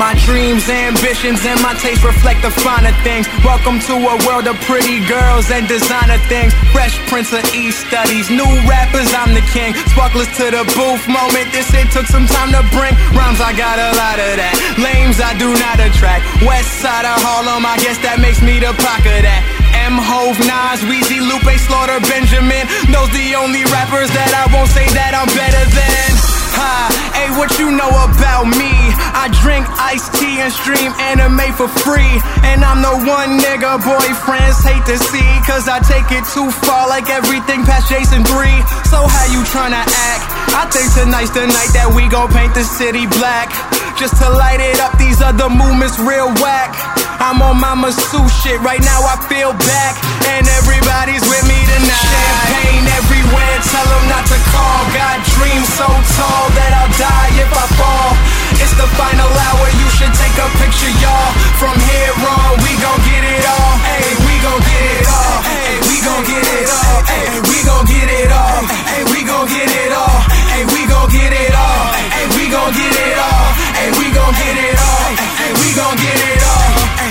My dreams, ambitions, and my taste reflect the finer things. Welcome to a world of pretty girls and designer things. Fresh Prince of East studies, new rappers, I'm the king. Sparklers to the booth moment, this it took some time to bring. Rhymes, I got a lot of that. Lames, I do not attract. West side of Harlem, I guess that makes me the Pac of that. M, Hove, Nas, Weezy, Lupe, Slaughter, Benjamin. Those the only rappers that I won't say that I'm better than. Ha, hey, what you know about me? I drink iced tea and stream anime for free. And I'm the one nigga boyfriends hate to see, cause I take it too far like everything past Jason 3. So how you tryna act? I think tonight's the night that we gon' paint the city black. Just to light it up, these other movements real whack. I'm on my masseuse shit, right now I feel back. And everybody's with me tonight. Champagne everywhere, tell them not to call. Got dreams so tall that I'll die if I fall. It's the final hour, you should take a picture, y'all. From here on, we gon' get it all. Hey, we gon' get it all. Hey, we gon' get it all. Hey, we gon' get it all. Hey, we gon' get it all. Hey, we gon' get it all. Hey, we gon' get it all. Hey, we gon' get it all. Hey, we gon' get it all.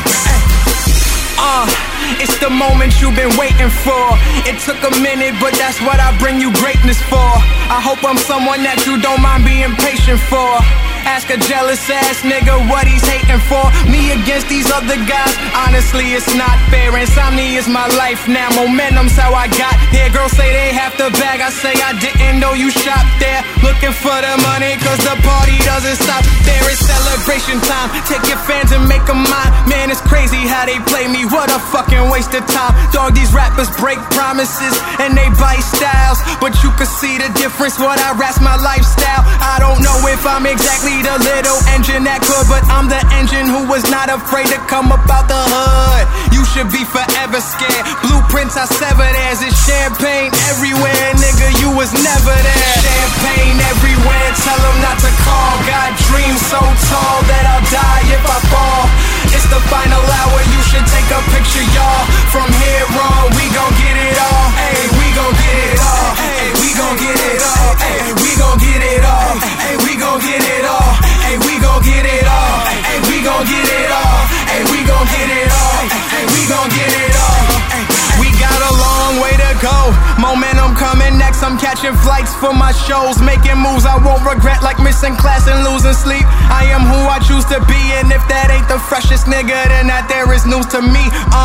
It's the moment you've been waiting for. It took a minute, but that's what I bring you greatness for. I hope I'm someone that you don't mind being patient for. Ask a jealous ass nigga what he's hating for. Me against these other guys, honestly it's not fair. Insomnia is my life now, momentum's how I got here. Girls say they have to bag, I say I didn't know you shop there. Looking for the money cause the party doesn't stop there. It's celebration time, take your fans and make them mine. Man, it's crazy how they play me, what a fucking waste of time. Dog, these rappers break promises and they bite styles, but you can see the difference, what I rap's my lifestyle. I don't know if I'm exactly the little engine that could, but I'm the engine who was not afraid to come up out the hood. You should be forever scared. Blueprints I severed as it's champagne everywhere, nigga, you was never there. Champagne everywhere, tell them not to call. Got dreams so tall that I'll die if I fall. It's the final hour, you should take a picture, y'all. From here on, we gon' get it all. Hey, we gon' get it all. Hey, we gon' get it all. Hey, we gon' get it all. Hey, we gon' get it all. Hey, we gon' get it all. Hey, we gon' get it all. Hey, we gon' get it all. Hey, we gon' get it all. We got a long way to go. Momentum coming next. I'm catching flights for my shows, making moves I won't regret, like missing class and losing sleep. I am who I choose to be, and if that ain't the freshest nigga, then that there is news to me.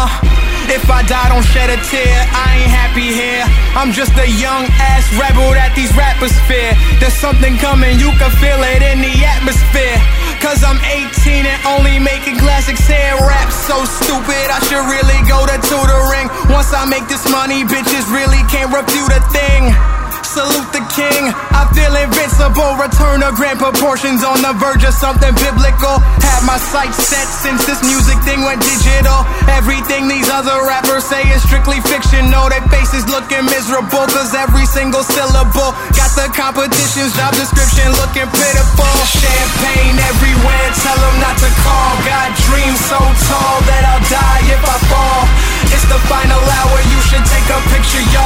If I die, don't shed a tear. I ain't happy here. I'm just a young ass rebel that these rappers fear. There's something coming, you can feel it in the atmosphere. Cause I'm 18 and only making classics here. Rap so stupid, I should really go to tutoring. Once I make this money, bitches really can't refute a thing. Salute the king, I feel invincible. Return to grand proportions, on the verge of something biblical. Had my sights set since this music thing went digital. Everything these other rappers say is strictly fictional. Their faces looking miserable cause every single syllable got the competition's job description looking pitiful. Champagne everywhere, tell them not to call. Got dreams so tall that I'll die if I fall. It's the final hour, you should take a picture, y'all.